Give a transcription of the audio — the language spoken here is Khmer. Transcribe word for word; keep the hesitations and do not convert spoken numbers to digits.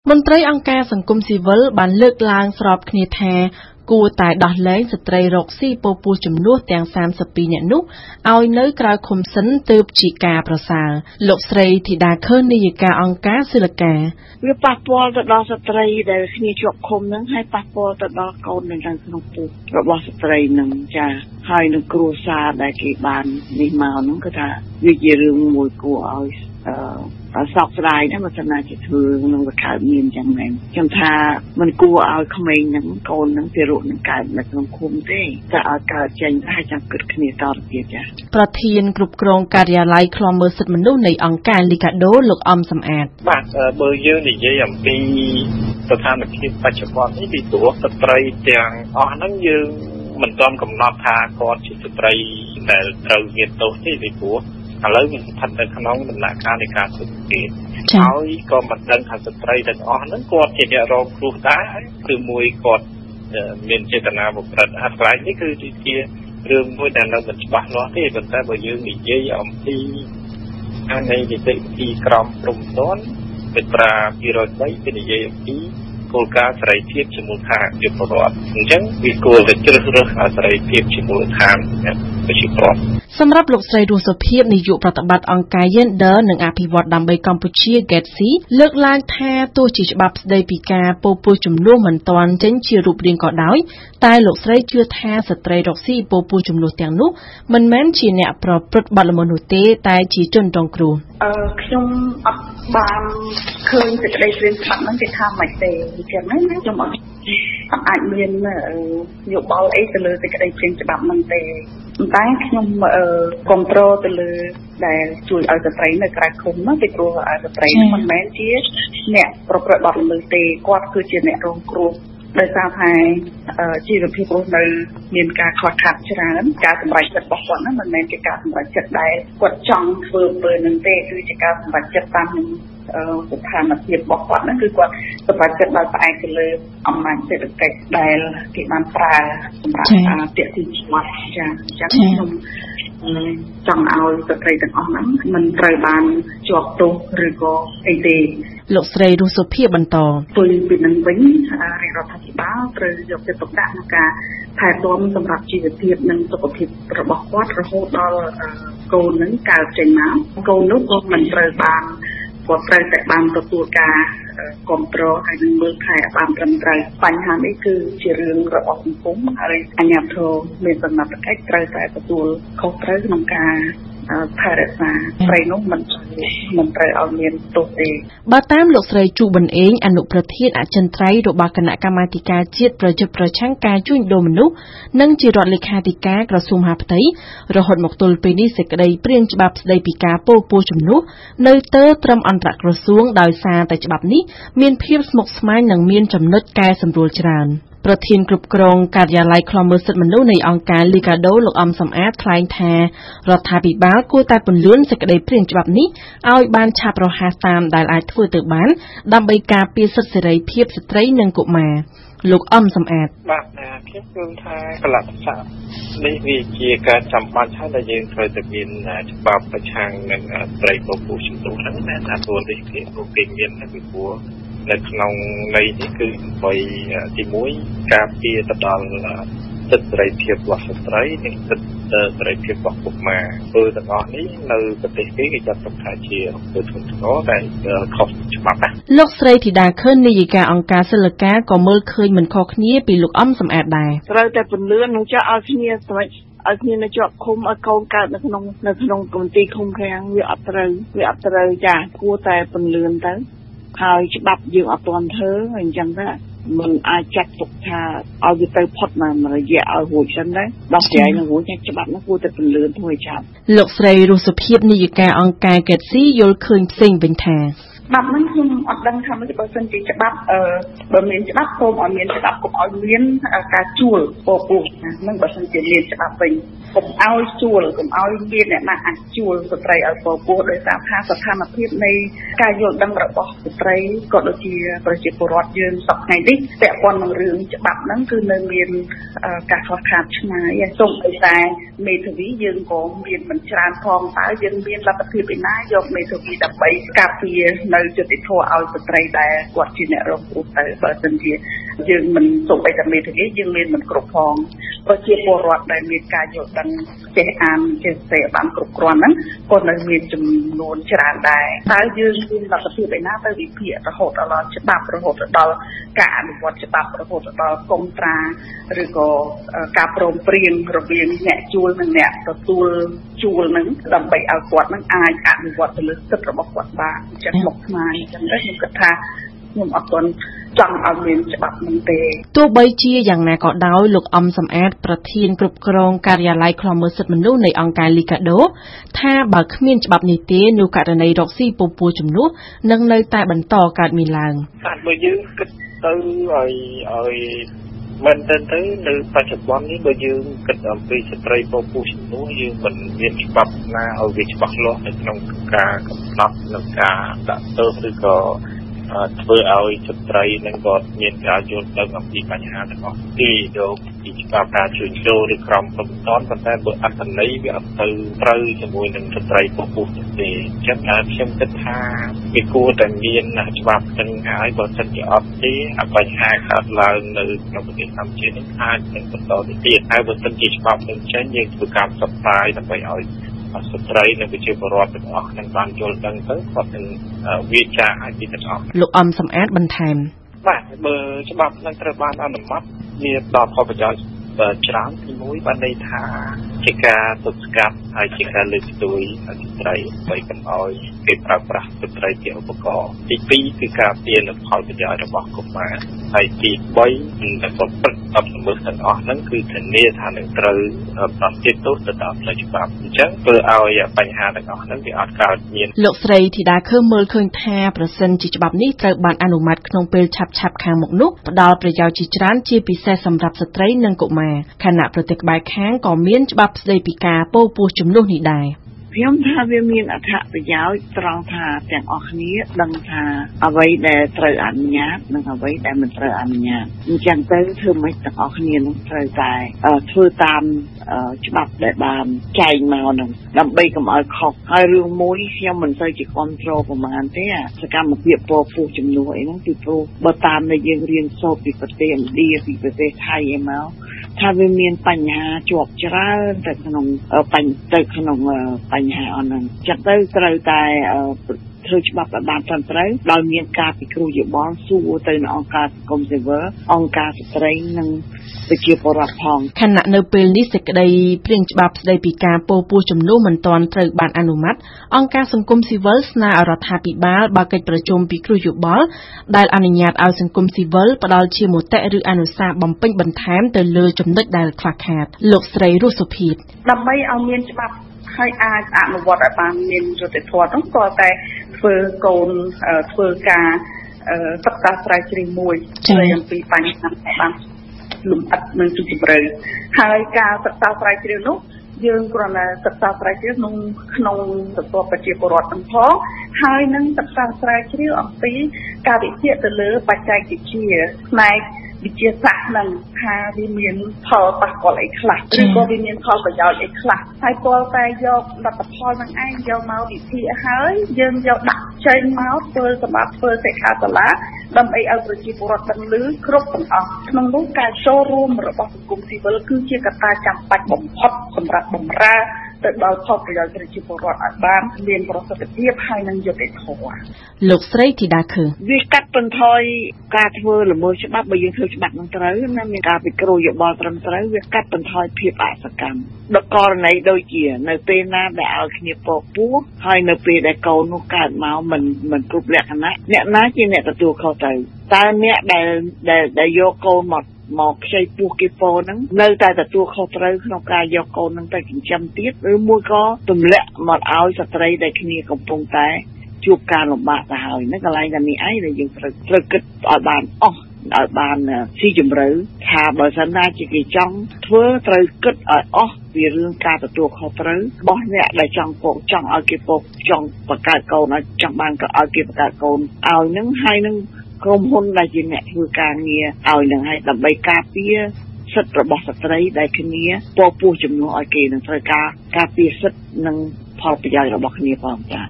មន្ត្រីអង្គការសង្គមស៊ីវិលបានលើកឡើងស្របគ្នាថាគួរតែដោះលែងស្ត្រីរកស៊ីពពោះជំនួសទាំងសាមសិបពីរនាក់នោះឲ្យនៅក្រៅឃុំសិនទើបជាការប្រសើរលោកស្រីធីតាខឿននាយិកាអង្គការសិលកាវាប៉ះពាល់ទៅដល់ស្ត្រីដែលគ្នាជាប់ឃុំហ្នឹងហើយប៉ះពាល់ទៅដល់កូននៅក្នុងពុករបស់ស្ត្រីហ្នឹងចាហើយនឹងគ្រួសារដែលគេបាននេះមកហ្នឹងគឺថាវាជារឿងមួយគួរឲ្យអឺសោកស្ដាយណាស់បើសិនណាជាធ្វើនឹងវាកើតមានចឹងមែនខ្ញុំថាมันគួរឲ្យក្មេងហ្នឹងកូនហ្នឹងទៅរកនឹងកើតនៅក្នុងឃុំទេតែឲ្យកើតចេញហើយចាំគិតគ្នាតទៅទៀតចាប្រធានគ្រប់គ្រងការិយាល័យឃ្លាំមើលសិទ្ធិមនុស្សនៃអង្គការលីកាដូលោកអំសំអាតបាទបើយើងនិយាយអំពីស្ថានភាពបច្ចុប្បន្ននេះពីព្រោះស្ត្រីទាំងអស់ហ្នឹងយើងមិនទាន់កំណត់ថាគាត់ជាស្ត្រីដែលត្រូវមានទោសទេពីព្រោះឥឡូវវាស្ថិតនៅក្នុងដំណាក់កាលនៃការស៊ើបអង្កេតហើយក៏មិនដឹងថាស្ត្រីទាំងអស់ហ្នឹងគាត់ជាអ្នករងគ្រោះដែរគឺមួយគាត់មានចេតនាប្រព្រឹត្តអាស្រ័យនេះគឺជារឿងមួយដែលនៅមិនច្បាស់លាស់ទេប៉ុន្តែបើយើងនិយាយអំពីអានៃនីតិវិធីក្រមព្រំដែនមាត្រាពីរយបីគឺនិយាយអំពីគោលការណ៍សេរីភាពជាមូលដ្ឋានជាពលរដ្ឋអញ្ចឹងវាគួរតែជ្រើសរើសសេរីភាពជាមូលដ្ឋានប្រជាពលរដ្ឋសម្រាប់លោកស្រីរស់សុភាពនាយកប្រតិបត្តិអង្គការ Gender និងអភិវឌ្ឍដើម្បីកម្ពុជា ហ្គេតស៊ី លើកឡើងថាទោះជាច្បាប់ស្តីពីការពោពោះជំនួសមិនទាន់ចេញជារូបរាងក៏ដោយតែលោកស្រីជឿថាស្ត្រីរកស៊ីពោពោះជំនួសទាំងនោះមិនមែនជាអ្នកប្រព្រឹត្តបទល្មើសនោះទេតែជាជនរងគ្រោះអឺខ្ញុំអត់បានឃើញសេចក្តីព្រាងច្បាប់ហ្នឹងគេថាមិនទេអញ្ចឹងណាខ្ញុំអត់អាចមានយោបល់អីទៅលើសេចក្តីព្រាងច្បាប់ហ្នឹងទេតែខ្ញុំគ្រប់គ្រងទៅលើដែលជួយឲ្យស្ត្រីនៅក្រៅឃុំហ្នឹងពីព្រោះស្ត្រីមិនមែនជាអ្នកប្រព្រឹត្តបទល្មើសទេគាត់គឺជាអ្នករងគ្រោះដោយសារតែជីវភាពរស់នៅមានការខ្វះខាតច្រើនការសម្រេចចិត្តរបស់គាត់ហ្នឹងមិនមែនជាការសម្រេចចិត្តដែលគាត់ចង់ធ្វើពេលហ្នឹងទេគឺជាការសម្រេចចិត្តតាមស្ថានភាពរបស់គាត់ហ្នឹងគឺគាត់សម្រេចចិត្តដោយផ្អែកទៅលើអំណាចសេដ្ឋកិច្ចដែលគេបានប្រើសម្រាប់ទាក់ទាញច្បាប់ចាអញ្ចឹងខ្ញុំចង់ឲ្យស្ត្រីទាំងអស់ហ្នឹងមិនត្រូវបានជាប់ទោសឬក៏អីទេលោកស្រីរស់សុភាពបន្តពីពីនឹងវិញរាជរដ្ឋាភិបាលត្រូវយកចិត្តទុកដាក់ក្នុងការថែទាំសម្រាប់ជីវភាពនិងសុខភាពរបស់គាត់រហូតដល់កូននឹងកើតចេញមកកូននោះក៏មិនត្រូវបានគាត់ត្រូវតែបានទទួលការគ្រប់គ្រងហើយនឹងមើលថែបានត្រឹមត្រូវបញ្ហានេះគឺជារឿងរបស់សង្គមហើយអាជ្ញាធរមានសមត្ថកិច្ចត្រូវតែទទួលខុសត្រូវក្នុងការថែរក្សាស្រីនោះមិនមិនត្រូវឲ្យមានទោសទេបើតាមលោកស្រីជូប៊ុនអេងអនុប្រធានអចិន្ត្រៃយ៍របស់គណៈកម្មាធិការជាតិប្រយុទ្ធប្រឆាំងការជួញដូរមនុស្សនិងជារដ្ឋលេខាធិការក្រសួងមហាផ្ទៃរហូតមកទល់ពេលនេះសេចក្តីព្រាងច្បាប់ស្តីពីការពោលពោះជំនួសនៅទើត្រឹមអន្តរក្រសួងដោយសារតែច្បាប់នេះមានភាពស្មុគស្មាញនិងមានចំណុចកែសម្រួលច្រើនប្រធានគ្រប់គ្រងការិយាល័យឃ្លាំមើលសិទ្ធិមនុស្សនៃអង្គការលីកាដូលោកអំសំអាតថ្លែងថារដ្ឋាភិបាលគួរតែពន្លឿនសេចក្តីព្រាងច្បាប់នេះឲ្យបានឆាប់រហ័សតាមដែលអាចធ្វើទៅបានដើម្បីការពារសិទ្ធិសេរីភាពស្ត្រីនិងកុមារលោកអំសំអាតបាទខ្ញុំគិតថាកលតិសានេះវាជាការចាំបាច់ហើយដែលយើងត្រូវតែមានច្បាប់ប្រឆាំងនឹងស្ត្រីពោពោះជំនួសហ្នឹងតែថាពលរដ្ឋគេគេមានពីព្រោះនៅក្នុងន័យនេះគឺដើម្បីទីមួយការពារទៅដល់សិទ្ធិសេរីភាពរបស់ស្ត្រីនិងសិទ្ធិសេរីភាពរបស់កុមារព្រោះទាំងអស់នេះនៅប្រទេសគេគេចាត់ទុកថាជាពលធ្ងន់ធ្ងរដែលខុសច្បាប់ណាលោកស្រីធីតាខឿននាយិកាអង្គការសិលកាក៏មើលឃើញមិនខុសគ្នាពីលោកអំសំអាតដែរត្រូវតែពន្លឿននឹងចាក់ឲ្យគ្នាសម្រាប់ឲ្យគ្នានៅជាប់ឃុំឲ្យកូនកើតនៅក្នុងនៅក្នុងគម្ពីរឃុំឃាំងវាអត់ត្រូវវាអត់ត្រូវចាគួរតែពន្លឿនទៅហើយច្បាប់យើងអត់ទាន់ធ្វើអញ្ចឹងទៅមិនអាចចាត់ទុកថាឲ្យវាទៅផុតមករយៈឲ្យរួចសិនដែរដល់ស្រាយនឹងរួចច្បាប់នោះគួរតែពន្លឿនធ្វើឲ្យចាប់លោកស្រីរស់សុភាពនាយិកាអង្គការ ហ្គេតស៊ី យល់ឃើញផ្សេងវិញថាច្បាប់ហ្នឹងខ្ញុំអត់ដឹងថាមិនបើសិនជាច្បាប់អឺបើមានច្បាប់សូមឲ្យមានច្បាប់កុំឲ្យមានការជួលពពោះហ្នឹងបើសិនជាមានច្បាប់វិញកុំឲ្យជួលកុំឲ្យមានអ្នកណាអាចជួលស្ត្រីឲ្យពពោះដោយសារថាស្ថានភាពនៃការយល់ដឹងរបស់ស្ត្រីក៏ដូចជាប្រជាពលរដ្ឋយើងសប្តាហ៍នេះពាក់ព័ន្ធនឹងរឿងច្បាប់ហ្នឹងគឺនៅមានការខ្វះខាតឆ្ងាយសូមឲ្យតែមេធាវីយើងក៏មានមិនច្រើនផងតើយើងមានលទ្ធភាពឯណាយកមេធាវីដើម្បីការពារនៅនៅយុត្តិធម៌ឲ្យស្ត្រីដែលគាត់ជាអ្នករងគ្រោះទៅបើមិនជាយើងមិនសូម្បីតែមេធាវីយើងមានមិនគ្រប់ផងប្រជាពលរដ្ឋដែលមានការយល់ដឹងចេះអានចេះស្ដីបានគ្រប់គ្រាន់ហ្នឹងក៏នៅមានចំនួនច្រើនដែរតើយើងមានលទ្ធភាពឯណាទៅវិភាគរហូតដល់ច្បាប់រហូតដល់ការអនុវត្តច្បាប់រហូតដល់កុំត្រាឬក៏ការព្រមព្រៀងរវាងអ្នកជួលនិងអ្នកទទួលជួលហ្នឹងដើម្បីឲ្យគាត់នឹងអាចអនុវត្តទៅលើសិទ្ធិរបស់គាត់បានចឹងមកស្មារតីចឹងដែរខ្ញុំគិតថាខ្ញុំអត់ទាន់ចង់ឲ្យមានច្បាប់នឹងទេទោះបីជាយ៉ាងណាក៏ដោយលោកអំសំអាតប្រធានគ្រប់គ្រងការិយាល័យឃ្លាំមើលសិទ្ធិមនុស្សនៃអង្គការ Liga do ថាបើគ្មានច្បាប់នេះទេនោះករណីរកស៊ីពពុះជំនួសនឹងនៅតែបន្តកើតមានឡើងតែបើយើងគិតទៅឲ្យឲ្យមិនទៅទៅនៅបច្ចុប្បន្ននេះបើយើងគិតអំពីស្ត្រីពពុះជំនួសយើងមិនមានច្បាប់ណាឲ្យវាច្បាស់លាស់នៅក្នុងការកំណត់និងការដាក់ទោសឬក៏ធ្វើឲ្យស្ត្រីនឹងគាត់មានការយល់ដឹងអំពីបញ្ហាទាំងអស់ពីយកពីច្បាប់ការជួញដូរឬក្រមព្រំដែនប៉ុន្តែបើអត្ថន័យវាអត់ទៅត្រូវជាមួយនឹងស្ត្រីពពុះទេអញ្ចឹងខ្ញុំគិតថាវាគួរតែមានច្បាប់ទាំងហើយបើសិនជាអត់ទេបញ្ហាកើតឡើងនៅក្នុងប្រទេសកម្ពុជានេះអាចនឹងបន្តទៅទៀតហើយបើសិនជាច្បាប់នឹងចេញយើងធ្វើការផ្សព្វផ្សាយដើម្បីឲ្យស្ត្រីនិងប្រជាពលរដ្ឋទាំងអស់នឹងបានយល់ដឹងទៅគាត់នឹងវាចាឲ្យពីទាំងអស់លោកអំសំអាតបន្ថែមបាទបើច្បាប់នឹងត្រូវបានអនុម័តវាផ្ដល់ផលប្រយោជន៍ច្រើនទីមួយបានន័យថាជាការទប់ស្កាត់ហើយជាការលើកស្ទួយស្ត្រីដើម្បីកុំឲ្យគេប្រើប្រាស់ស្ត្រីជាឧបករណ៍ទីពីរគឺការពារនូវផលប្រយោជន៍របស់កុមារហើយទីបីដែលប្រព្រឹត្តបទល្មើសទាំងអស់ហ្នឹងគឺធានាថានឹងត្រូវប្រតិទោសទៅតាមផ្លូវច្បាប់អញ្ចឹងធ្វើឲ្យបញ្ហាទាំងអស់ហ្នឹងវាអត់កើតមានលោកស្រីធីតាខើមើលឃើញថាប្រសិនជាច្បាប់នេះត្រូវបានអនុម័តក្នុងពេលឆាប់ឆាប់ខាងមុខនោះផ្ដល់ប្រយោជន៍ជាច្រើនជាពិសេសសម្រាប់ស្ត្រីនិងកុមារខណៈប្រទេសក្បែរខាងក៏មានច្បាប់ស្ដីពីការពោពុះជំនួសនេះដែរខ្ញុំថាវាមានអត្ថប្រយោជន៍ត្រង់ថាទាំងអស់គ្នាដឹងថាអ្វីដែលត្រូវអនុញ្ញាតនិងអ្វីដែលមិនត្រូវអនុញ្ញាតអញ្ចឹងទៅធ្វើម៉េចទាំងអស់គ្នានឹងត្រូវតែធ្វើតាមច្បាប់ដែលបានចែងមកនឹងដើម្បីកុំឲ្យខុសហើយរឿងមួយខ្ញុំមិនសូវជាគ្រប់គ្រងប្រមាណទេសកម្មភាពពោពុះជំនួសអីហ្នឹងគឺព្រោះបើតាមដែលយើងរៀនសូត្រពីប្រទេសឥណ្ឌាពីប្រទេសថៃឯមកថាវាមានបញ្ហាជាប់ច្រើនទៅក្នុងបញ្ហាទៅក្នុងបញ្ហាអស់ហ្នឹងចឹងទៅត្រូវតែធ្វើច្បាប់ឲ្យបានត្រឹមត្រូវដោយមានការពិគ្រោះយោបល់សួរទៅនឹងអង្គការសង្គមស៊ីវិលអង្គការស្ត្រីនិងប្រជាពលរដ្ឋផងខណៈនៅពេលនេះសេចក្តីព្រាងច្បាប់ស្តីពីការពោពុះជំនួសមិនទាន់ត្រូវបានអនុម័តអង្គការសង្គមស៊ីវិលស្នើឲ្យរដ្ឋាភិបាលបើកកិច្ចប្រជុំពិគ្រោះយោបល់ដែលអនុញ្ញាតឲ្យសង្គមស៊ីវិលផ្ដល់ជាមតិឬអនុសាសន៍បំពេញបន្ថែមទៅលើចំណុចដែលខ្វះខាតលោកស្រីរស់សុភីដើម្បីឲ្យមានច្បាប់ហើយអាចអនុវត្តឲ្យបានមានយុត្តិធម៌នោះក៏តែធ្វើកូនធ្វើការសិក្សាស្រាវជ្រាវមួយស្ដីអំពីបញ្ហាបានលំអិតនិងទីជម្រៅហើយការសិក្សាស្រាវជ្រាវនោះយើងគ្រាន់តែសិក្សាស្រាវជ្រាវក្នុងក្នុងសង្គមប្រជាពលរដ្ឋទាំងផងហើយនឹងសិក្សាស្រាវជ្រាវអំពីការវិភាគទៅលើបច្ចេកវិទ្យាផ្នែកវិទ្យាសាស្ត្រនឹងថាវាមានផលប៉ះពាល់អីខ្លះឬក៏វាមានផលប្រយោជន៍អីខ្លះហើយទាល់តែយកលទ្ធផលនឹងឯងយកមកវិភាគហើយយើងយកដាក់ចេញមកធ្វើសម្រាប់ធ្វើសិក្ខាសាលាដើម្បីឲ្យប្រជាពលរដ្ឋដឹងឮគ្រប់ទាំងអស់ក្នុងនោះការចូលរួមរបស់សង្គមស៊ីវិលគឺជាកត្តាចាំបាច់បំផុតសម្រាប់បម្រើទៅដល់ផលប្រយោជន៍ប្រជាពលរដ្ឋឲ្យបានមានប្រសិទ្ធភាពហើយនឹងយុត្តិធម៌លោកស្រីធីតាខឺវាកាត់បន្ថយការធ្វើល្មើសច្បាប់បើយើងធ្វើច្បាប់នឹងត្រូវណាមានការពិគ្រោះយោបល់ត្រឹមត្រូវវាកាត់បន្ថយភាពអសកម្មដល់ករណីដូចជានៅពេលណាដែលឲ្យគ្នាពោពុះហើយនៅពេលដែលកូននោះកើតមកមិនមិនគ្រប់លក្ខណៈអ្នកណាជាអ្នកទទួលខុសត្រូវតើអ្នកដែលដែលយកកូនមកមកខ្ចីពោះគេពោហ្នឹងនៅតែទទួលខុសត្រូវក្នុងការយកកូនហ្នឹងទៅចិញ្ចឹមទៀតឬមួយក៏ទម្លាក់មកឲ្យស្ត្រីដែលគ្នាកំពុងតែជួបការលំបាកទៅហើយហ្នឹងកន្លែងតែនេះឯងដែលយើងត្រូវត្រូវគិតឲ្យបានអស់ឲ្យបានស៊ីជម្រៅថាបើសិនណាជាគេចង់ធ្វើត្រូវគិតឲ្យអស់ពីរឿងការទទួលខុសត្រូវរបស់អ្នកដែលចង់ពោចង់ឲ្យគេពោចង់បង្កើតកូនឲ្យចង់បានក៏ឲ្យគេបង្កើតកូនឲ្យហ្នឹងហើយនឹងក្រុមហ៊ុនដែលជាអ្នកធ្វើការងារឲ្យនឹងឲ្យដើម្បីការពារសិទ្ធិរបស់ស្ត្រីដែលគ្នាពោពុះជំនួសឲ្យគេនឹងត្រូវការការពារសិទ្ធិនិងផលប្រយោជន៍របស់គ្នាផងចា៎